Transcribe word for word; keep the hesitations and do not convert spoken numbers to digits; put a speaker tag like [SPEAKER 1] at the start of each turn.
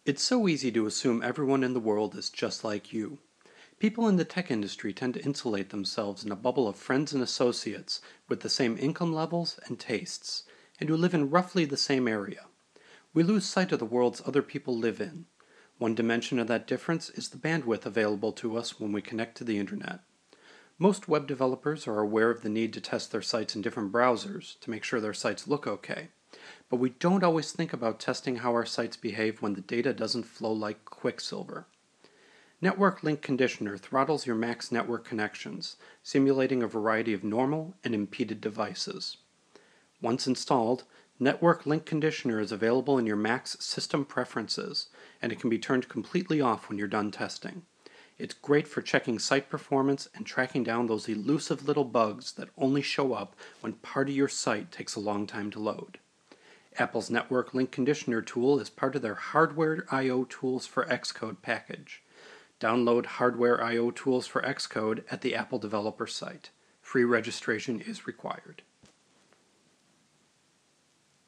[SPEAKER 1] It's so easy to assume everyone in the world is just like you. People in the tech industry tend to insulate themselves in a bubble of friends and associates with the same income levels and tastes, and who live in roughly the same area. We lose sight of the worlds other people live in. One dimension of that difference is the bandwidth available to us when we connect to the internet. Most web developers are aware of the need to test their sites in different browsers to make sure their sites look okay. But we don't always think about testing how our sites behave when the data doesn't flow like quicksilver. Network Link Conditioner throttles your Mac's network connections, simulating a variety of normal and impeded devices. Once installed, Network Link Conditioner is available in your Mac's system preferences, and it can be turned completely off when you're done testing. It's great for checking site performance and tracking down those elusive little bugs that only show up when part of your site takes a long time to load. Apple's Network Link Conditioner tool is part of their Hardware I O Tools for Xcode package. Download Hardware I O Tools for Xcode at the Apple developer site. Free registration is required.